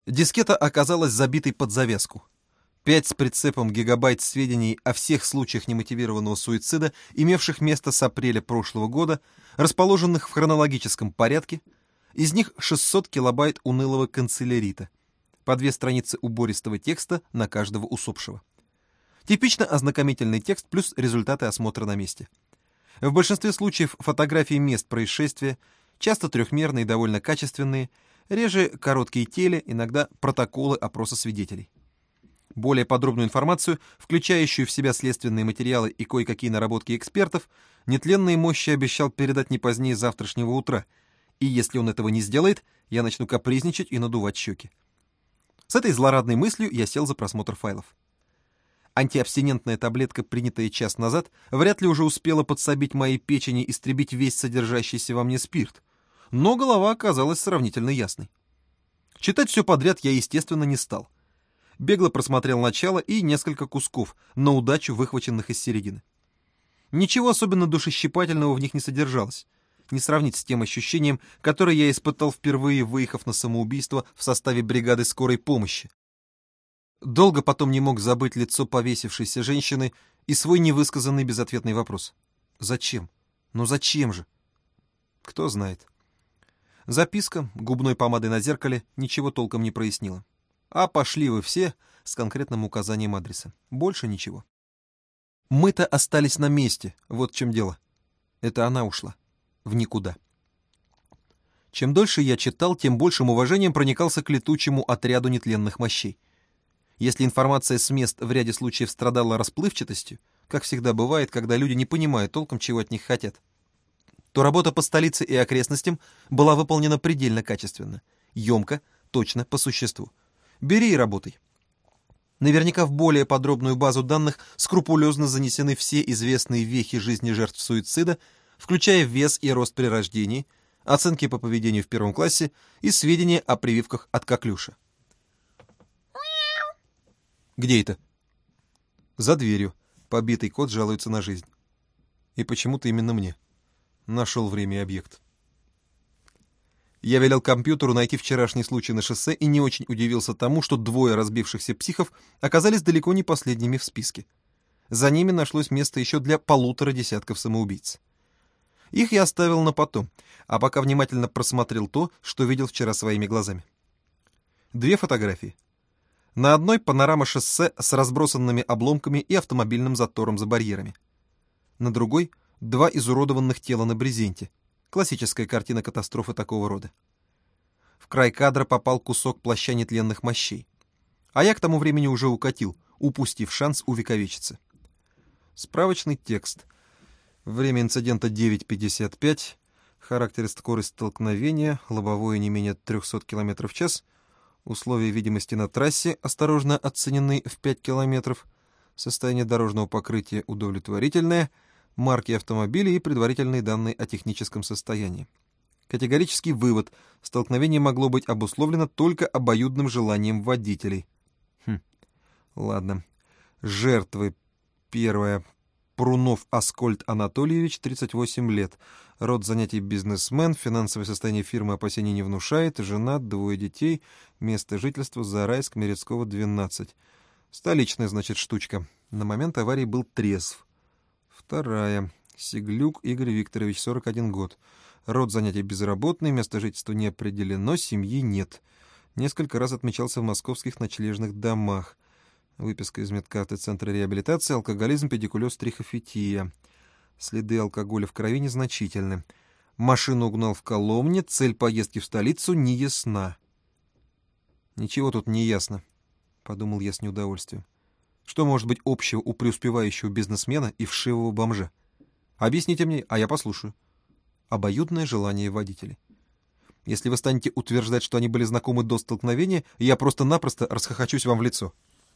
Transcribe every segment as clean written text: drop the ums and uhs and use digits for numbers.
Дискета оказалась забитой под завязку. 5 с прицепом гигабайт сведений о всех случаях немотивированного суицида, имевших место с апреля прошлого года, расположенных в хронологическом порядке, из них 600 килобайт унылого канцелярита, по 2 страницы убористого текста на каждого усопшего. Типично ознакомительный текст плюс результаты осмотра на месте. В большинстве случаев фотографии мест происшествия, часто трехмерные и довольно качественные, реже короткие теле, иногда протоколы опроса свидетелей. Более подробную информацию, включающую в себя следственные материалы и кое-какие наработки экспертов, нетленные мощи обещал передать не позднее завтрашнего утра, и если он этого не сделает, я начну капризничать и надувать щеки. С этой злорадной мыслью я сел за просмотр файлов. Антиабстинентная таблетка, принятая час назад, вряд ли уже успела подсобить моей печени истребить весь содержащийся во мне спирт, но голова оказалась сравнительно ясной. Читать все подряд я, естественно, не стал. Бегло просмотрел начало и несколько кусков, на удачу выхваченных из середины. Ничего особенно душещипательного в них не содержалось, не сравнить с тем ощущением, которое я испытал впервые, выехав на самоубийство в составе бригады скорой помощи. Долго потом не мог забыть лицо повесившейся женщины и свой невысказанный безответный вопрос. Зачем? Ну зачем же? Кто знает. Записка, губной помадой на зеркале, ничего толком не прояснила. А пошли вы все с конкретным указанием адреса. Больше ничего. Мы-то остались на месте, вот в чем дело. Это она ушла. В никуда. Чем дольше я читал, тем большим уважением проникался к летучему отряду нетленных мощей. Если информация с мест в ряде случаев страдала расплывчатостью, как всегда бывает, когда люди не понимают толком, чего от них хотят, то работа по столице и окрестностям была выполнена предельно качественно, емко, точно, по существу. Бери и работай. Наверняка в более подробную базу данных скрупулезно занесены все известные вехи жизни жертв суицида, включая вес и рост при рождении, оценки по поведению в 1 классе и сведения о прививках от коклюша. Где это? За дверью. Побитый кот жалуется на жизнь. И почему-то именно мне. Нашел время и объект. Я велел компьютеру найти вчерашний случай на шоссе и не очень удивился тому, что 2 разбившихся психов оказались далеко не последними в списке. За ними нашлось место еще для 1,5 десятков самоубийц. Их я оставил на потом, а пока внимательно просмотрел то, что видел вчера своими глазами. 2 фотографии. На одной панорама шоссе с разбросанными обломками и автомобильным затором за барьерами. На другой 2 изуродованных тела на брезенте. Классическая картина катастрофы такого рода. В край кадра попал кусок плаща нетленных мощей. А я к тому времени уже укатил, упустив шанс увековечиться. Справочный текст. Время инцидента 9:55. Характер и скорость столкновения. Лобовое не менее 300 км в час. Условия видимости на трассе осторожно оценены в 5 км. Состояние дорожного покрытия удовлетворительное. Марки автомобиля и предварительные данные о техническом состоянии. Категорический вывод. Столкновение могло быть обусловлено только обоюдным желанием водителей. Ладно. Жертвы. 1. Прунов Аскольд Анатольевич, 38 лет. Род занятий бизнесмен, финансовое состояние фирмы опасений не внушает, женат, 2 детей, место жительства Зарайск, Мерецкого, 12. Столичная, значит, штучка. На момент аварии был трезв. 2. Сиглюк Игорь Викторович, 41 год. Род занятий безработный, место жительства не определено, семьи нет. Несколько раз отмечался в московских ночлежных домах. Выписка из медкарты Центра реабилитации, алкоголизм, педикулез, трихофития. Следы алкоголя в крови незначительны. Машину угнал в Коломне, цель поездки в столицу не ясна. Ничего тут не ясно, подумал я с неудовольствием. Что может быть общего у преуспевающего бизнесмена и вшивого бомжа? Объясните мне, а я послушаю. Обоюдное желание водителей. Если вы станете утверждать, что они были знакомы до столкновения, я просто-напросто расхохочусь вам в лицо.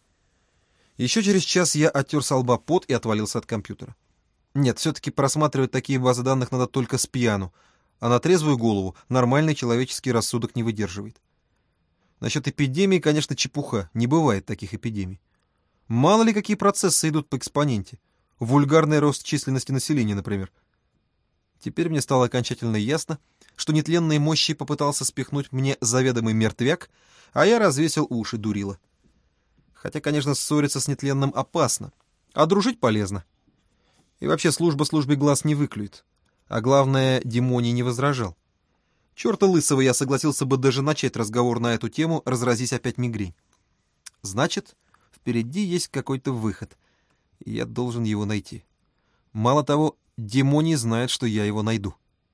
Еще через час я оттер со лба пот и отвалился от компьютера. Нет, все-таки просматривать такие базы данных надо только с пьяну, а на трезвую голову нормальный человеческий рассудок не выдерживает. Насчет эпидемии, конечно, чепуха, не бывает таких эпидемий. Мало ли какие процессы идут по экспоненте. Вульгарный рост численности населения, например. Теперь мне стало окончательно ясно, что нетленные мощи попытался спихнуть мне заведомый мертвяк, а я развесил уши, дурила. Хотя, конечно, ссориться с нетленным опасно, а дружить полезно. И вообще служба службе глаз не выклюет. А главное, Димоний не возражал. Черта лысого я согласился бы даже начать разговор на эту тему, разразись опять мигрень. Значит, впереди есть какой-то выход, и я должен его найти. Мало того, Димоний знает, что я его найду.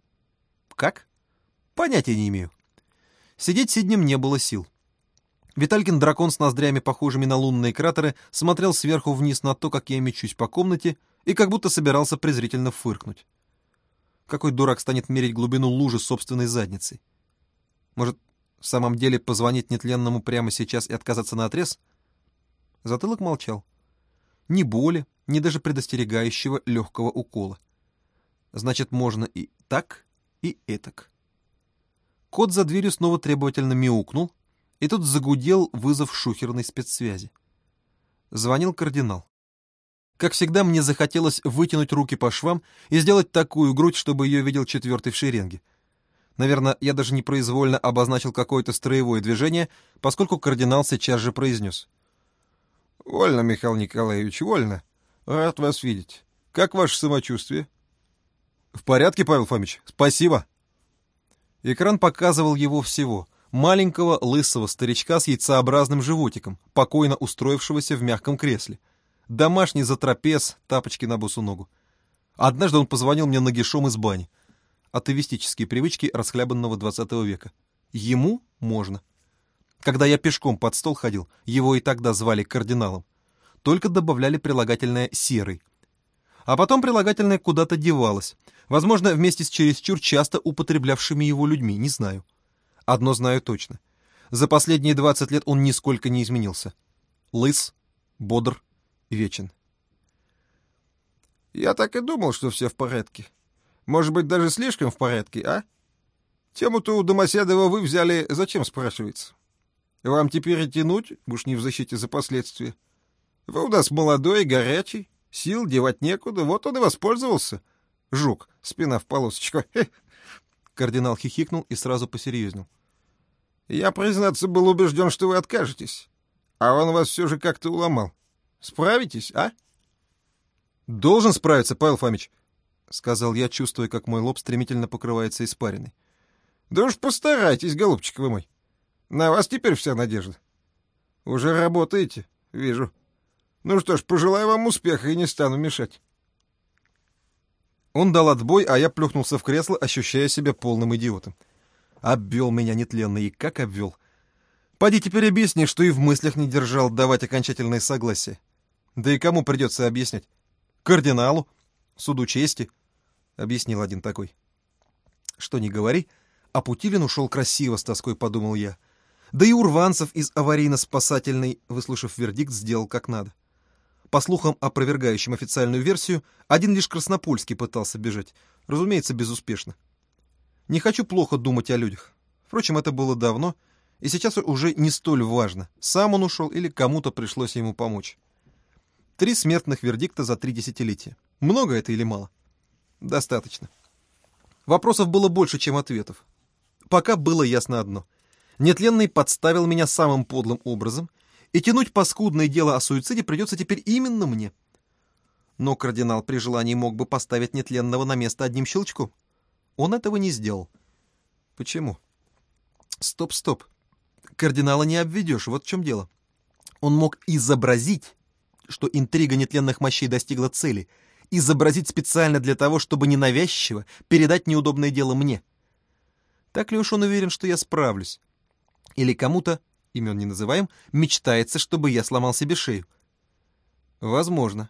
Как? Понятия не имею. Сидеть сиднем не было сил. Виталькин дракон с ноздрями, похожими на лунные кратеры, смотрел сверху вниз на то, как я мечусь по комнате, и как будто собирался презрительно фыркнуть. Какой дурак станет мерить глубину лужи собственной задницей? Может, в самом деле позвонить нетленному прямо сейчас и отказаться наотрез? Затылок молчал. Ни боли, ни даже предостерегающего легкого укола. Значит, можно и так, и этак. Кот за дверью снова требовательно мяукнул, и тут загудел вызов шухерной спецсвязи. Звонил кардинал. Как всегда, мне захотелось вытянуть руки по швам и сделать такую грудь, чтобы ее видел четвертый в шеренге. Наверное, я даже непроизвольно обозначил какое-то строевое движение, поскольку кардинал сейчас же произнес. «Вольно, Михаил Николаевич, вольно. Рад вас видеть. Как ваше самочувствие?» «В порядке, Павел Фомич, спасибо». Экран показывал его всего. Маленького лысого старичка с яйцеобразным животиком, покойно устроившегося в мягком кресле. Домашний затрапез, тапочки на босу ногу. Однажды он позвонил мне нагишом из бани. Атеистические привычки расхлябанного 20 века. Ему можно. Когда я пешком под стол ходил, его и тогда звали кардиналом. Только добавляли прилагательное «серый». А потом прилагательное куда-то девалось. Возможно, вместе с чересчур часто употреблявшими его людьми, не знаю. Одно знаю точно. За последние 20 лет он нисколько не изменился. Лыс, бодр, вечен. «Я так и думал, что все в порядке. Может быть, даже слишком в порядке, а? Тему-то у Домоседова вы взяли зачем, спрашивается? Вам теперь и тянуть, уж не в защите за последствия. Вы у нас молодой и горячий, сил девать некуда, вот он и воспользовался. Жук, спина в полосочку». Кардинал хихикнул и сразу посерьезнел. «Я, признаться, был убежден, что вы откажетесь. А он вас все же как-то уломал. Справитесь, а?» «Должен справиться, Павел Фомич», — сказал я, чувствуя, как мой лоб стремительно покрывается испариной. «Да уж постарайтесь, голубчик вы мой. На вас теперь вся надежда. Уже работаете, вижу. Ну что ж, пожелаю вам успеха и не стану мешать». Он дал отбой, а я плюхнулся в кресло, ощущая себя полным идиотом. Обвел меня нетленный, и как обвел. Поди теперь объясни, что и в мыслях не держал давать окончательное согласие. Да и кому придется объяснять? Кардиналу? Суду чести? Объяснил один такой. Что ни говори, а Путилин ушел красиво, с тоской подумал я. Да и Урванцев из аварийно-спасательной, выслушав вердикт, сделал как надо. По слухам, опровергающим официальную версию, один лишь Краснопольский пытался бежать. Разумеется, безуспешно. Не хочу плохо думать о людях. Впрочем, это было давно, и сейчас уже не столь важно, сам он ушел или кому-то пришлось ему помочь. 3 смертных вердикта за 3 десятилетия. Много это или мало? Достаточно. Вопросов было больше, чем ответов. Пока было ясно одно. Нетленный подставил меня самым подлым образом, и тянуть паскудное дело о суициде придется теперь именно мне. Но кардинал при желании мог бы поставить нетленного на место одним щелчком. Он этого не сделал. Почему? Стоп. Кардинала не обведешь, вот в чем дело. Он мог изобразить, что интрига нетленных мощей достигла цели, изобразить специально для того, чтобы ненавязчиво передать неудобное дело мне. Так ли уж он уверен, что я справлюсь? Или кому-то, имен не называем, мечтается, чтобы я сломал себе шею? Возможно.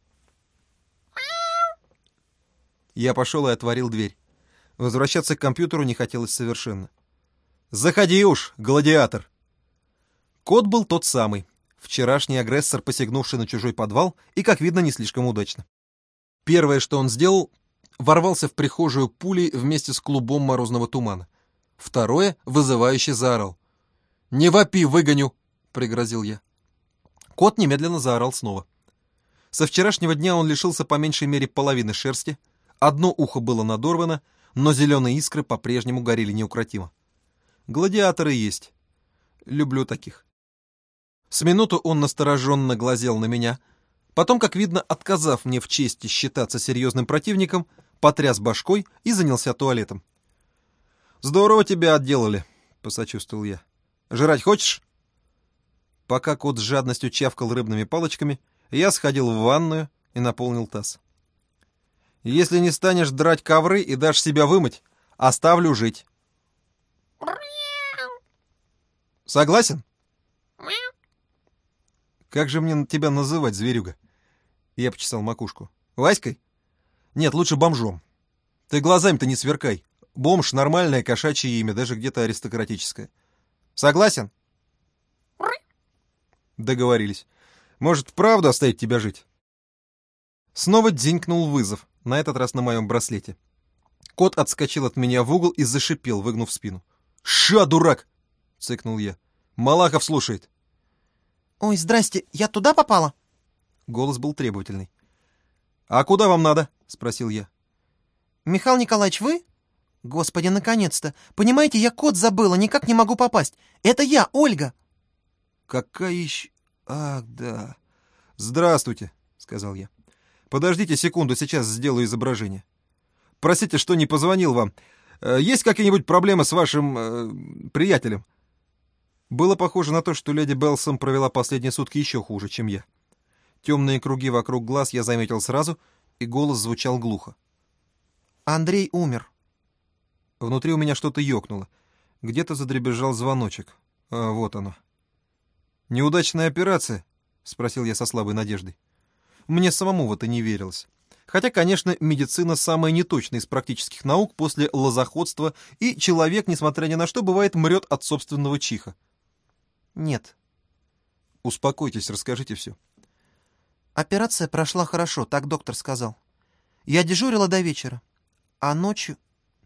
Я пошел и отворил дверь. Возвращаться к компьютеру не хотелось совершенно. «Заходи уж, гладиатор!» Кот был тот самый, вчерашний агрессор, посягнувший на чужой подвал, и, как видно, не слишком удачно. Первое, что он сделал, ворвался в прихожую пулей вместе с клубом морозного тумана. Второе, вызывающе заорал. «Не вопи, выгоню!» — пригрозил я. Кот немедленно заорал снова. Со вчерашнего дня он лишился по меньшей мере половины шерсти, одно ухо было надорвано, но зеленые искры по-прежнему горели неукротимо. Гладиаторы есть. Люблю таких. С минуту он настороженно глазел на меня, потом, как видно, отказав мне в чести считаться серьезным противником, потряс башкой и занялся туалетом. «Здорово тебя отделали», — посочувствовал я. «Жрать хочешь?» Пока кот с жадностью чавкал рыбными палочками, я сходил в ванную и наполнил таз. «Если не станешь драть ковры и дашь себя вымыть, оставлю жить». «Согласен?» «Как же мне тебя называть, зверюга?» Я почесал макушку. «Васькой?» «Нет, лучше бомжом. Ты глазами-то не сверкай. Бомж — нормальное кошачье имя, даже где-то аристократическое. Согласен?» Договорились. Может, правда оставить тебя жить? Снова дзинькнул вызов, на этот раз на моем браслете. Кот отскочил от меня в угол и зашипел, выгнув спину. «Ша, дурак!» — цыкнул я. «Малахов слушает». «Ой, здрасте, я туда попала?» Голос был требовательный. «А куда вам надо?» — спросил я. «Михаил Николаевич, вы? Господи, наконец-то! Понимаете, я код забыла, никак не могу попасть. Это я, Ольга!» «Какая еще... Ах, да. Здравствуйте», — сказал я. «Подождите секунду, сейчас сделаю изображение. Простите, что не позвонил вам. Есть какие-нибудь проблемы с вашим приятелем?» Было похоже на то, что леди Белсом провела последние сутки еще хуже, чем я. Темные круги вокруг глаз я заметил сразу, и голос звучал глухо. «Андрей умер». Внутри у меня что-то ёкнуло. Где-то задребезжал звоночек. Вот оно. «Неудачная операция?» — спросил я со слабой надеждой. Мне самому в это не верилось. Хотя, конечно, медицина самая неточная из практических наук после лозоходства, и человек, несмотря ни на что, бывает мрет от собственного чиха. «Нет». «Успокойтесь, расскажите все». «Операция прошла хорошо, так доктор сказал. Я дежурила до вечера, а ночью...»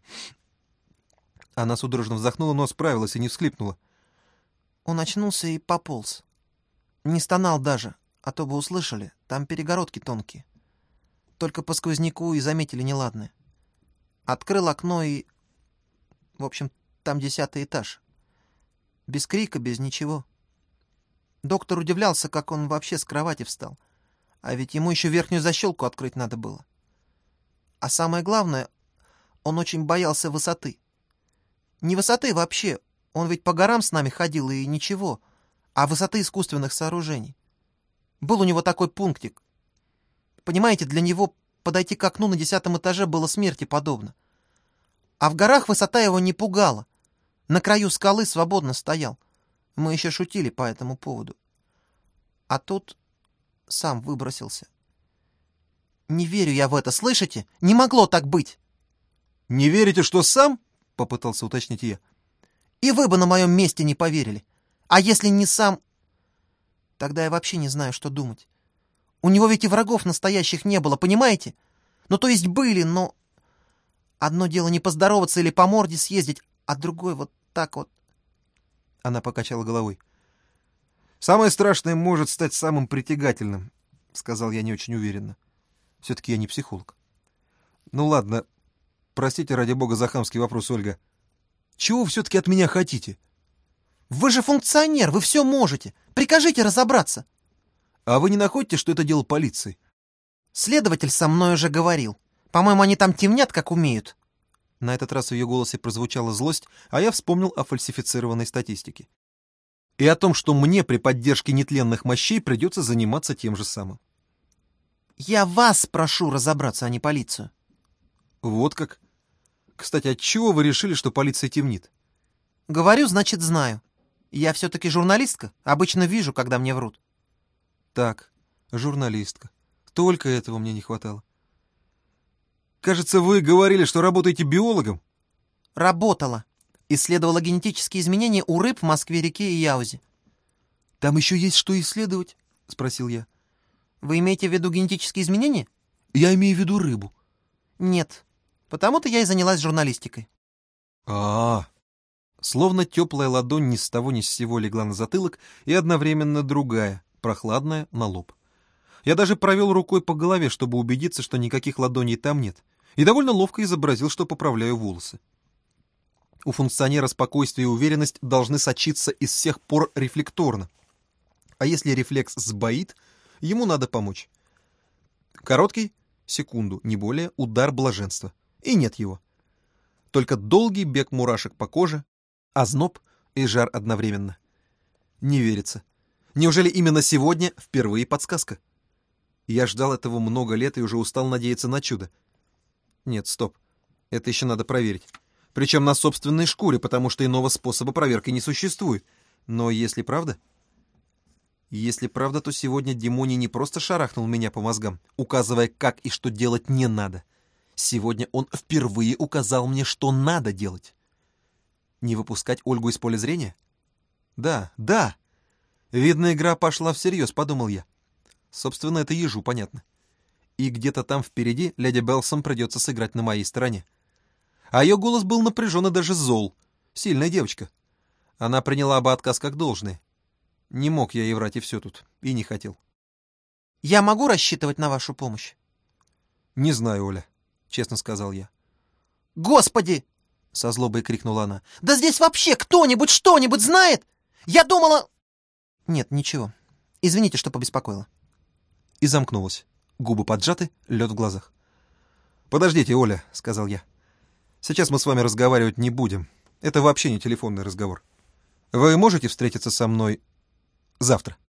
Она судорожно вздохнула, но справилась и не всхлипнула. Он очнулся и пополз. Не стонал даже, а то бы услышали, там перегородки тонкие. Только по сквозняку и заметили неладное. Открыл окно и... В общем, там 10-й этаж. Без крика, без ничего. Доктор удивлялся, как он вообще с кровати встал. А ведь ему еще верхнюю защелку открыть надо было. А самое главное, он очень боялся высоты. Не высоты вообще. Он ведь по горам с нами ходил, и ничего. А высоты искусственных сооружений. Был у него такой пунктик. Понимаете, для него подойти к окну на 10-м этаже было смерти подобно. А в горах высота его не пугала. На краю скалы свободно стоял. Мы еще шутили по этому поводу. А тут сам выбросился. Не верю я в это, слышите? Не могло так быть. «Не верите, что сам?» — попытался уточнить я. И вы бы на моем месте не поверили. А если не сам... Тогда я вообще не знаю, что думать. У него ведь и врагов настоящих не было, понимаете? Ну, то есть были, но... Одно дело не поздороваться или по морде съездить, а другое вот так вот. Она покачала головой. «Самое страшное может стать самым притягательным», — сказал я не очень уверенно. Все-таки я не психолог. «Ну ладно, простите ради бога за хамский вопрос, Ольга. Чего вы все-таки от меня хотите?» Вы же функционер, вы все можете. Прикажите разобраться. «А вы не находите, что это дело полиции?» Следователь со мной уже говорил. По-моему, они там темнят, как умеют. На этот раз в ее голосе прозвучала злость, а я вспомнил о фальсифицированной статистике. И о том, что мне при поддержке нетленных мощей придется заниматься тем же самым. Я вас прошу разобраться, а не полицию. Вот как? Кстати, отчего вы решили, что полиция темнит? Говорю, значит, знаю. Я все-таки журналистка. Обычно вижу, когда мне врут. Так, журналистка. Только этого мне не хватало. Кажется, вы говорили, что работаете биологом? Работала. Исследовала генетические изменения у рыб в Москве-реке и Яузе. Там еще есть что исследовать? Спросил я. Вы имеете в виду генетические изменения? Я имею в виду рыбу. Нет. Потому-то я и занялась журналистикой. А-а-а. Словно теплая ладонь ни с того ни с сего легла на затылок, и одновременно другая, прохладная, на лоб. Я даже провел рукой по голове, чтобы убедиться, что никаких ладоней там нет. и довольно ловко изобразил, что поправляю волосы. У функционера спокойствие и уверенность должны сочиться из всех пор рефлекторно. А если рефлекс сбоит, ему надо помочь. Короткий, секунду, не более, удар блаженства. И нет его. Только долгий бег мурашек по коже, озноб и жар одновременно. Не верится. Неужели именно сегодня впервые подсказка? Я ждал этого много лет и уже устал надеяться на чудо. Нет, стоп. Это еще надо проверить. Причем на собственной шкуре, потому что иного способа проверки не существует. Но если правда... Если правда, то сегодня Димоний не просто шарахнул меня по мозгам, указывая, как и что делать не надо. Сегодня он впервые указал мне, что надо делать. Не выпускать Ольгу из поля зрения? Да, да. Видно, игра пошла всерьез, подумал я. Собственно, это ежу понятно. И где-то там впереди леди Белсом придется сыграть на моей стороне. А ее голос был напряжен и даже зол. Сильная девочка. Она приняла бы отказ как должное. Не мог я ей врать, и все тут. И не хотел. Я могу рассчитывать на вашу помощь? Не знаю, Оля, честно сказал я. Господи! Со злобой крикнула она. Да здесь вообще кто-нибудь что-нибудь знает? Я думала... Нет, ничего. Извините, что побеспокоила. И замкнулась. Губы поджаты, лед в глазах. «Подождите, Оля», — сказал я. «Сейчас мы с вами разговаривать не будем. Это вообще не телефонный разговор. Вы можете встретиться со мной завтра?»